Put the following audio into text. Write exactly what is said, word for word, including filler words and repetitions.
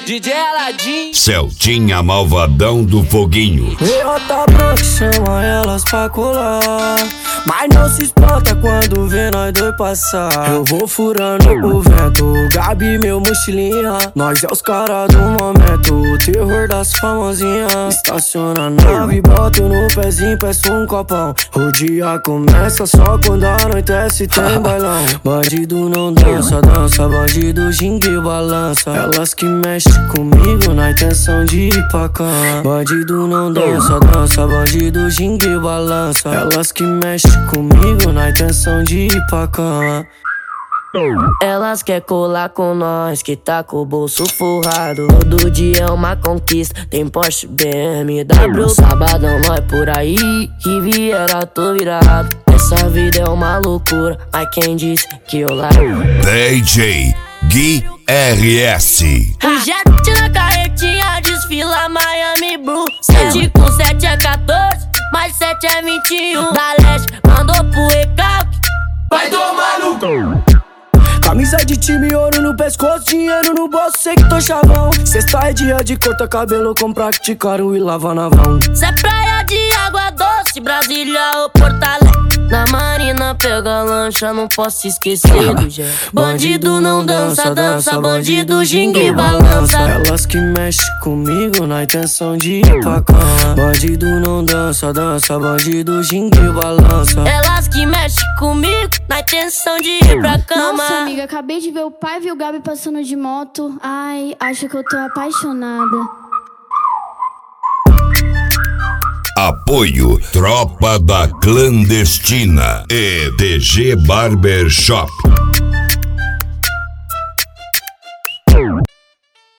D J Aladim, Celtinha malvadão do foguinho. Meiota branca chama elas pra colar, mas não se espanta quando vê nós dois passar. Eu vou furando o vento, Gabi meu mochilinha. Nós é os caras do momento, o terror das famosinhas. Estaciona a nave, boto no pezinho, peço um copão. O dia começa só quando anoitece, tem bailão. Bandido não dança, dança, bandido gingue e balança. Elas que mexem comigo na intenção de ir pra cama. Bandido não dança, dança, bandido gingue e balança. Elas que mexem comigo na intenção de ir pra cama. Elas quer colar com nós, que tá com o bolso forrado. Todo dia é uma conquista, tem Porsche, B M W. Sabadão nós por aí, Riviera tô virado. Essa vida é uma loucura, ai quem disse que eu largo. D J Gui R S. O jet na carretinha desfila Miami Blue. Sete com sete é quatorze, mais sete é vinte e um. Da leste mandou pro recalque, vai tomar no cu. Camisa de time, ouro no pescoço, dinheiro no bolso, sei que tô chavão. Sexta é dia de cortar cabelo, comprar que te caro e lavar na vão. Cê é praia de água doce, Brasília ou Porto Alegre. Na marina pega lancha, não posso esquecer do jet. Bandido não dança, dança, bandido gingue e balança. Elas que mexem comigo na intenção de ir pra cama. Bandido não dança, dança, bandido gingue e balança. Elas que mexem comigo na intenção de ir pra cama. Nossa, amiga, acabei de ver o pai e o Gabi passando de moto. Ai, acho que eu tô apaixonada. Apoio Tropa da Clandestina e D G Barbershop.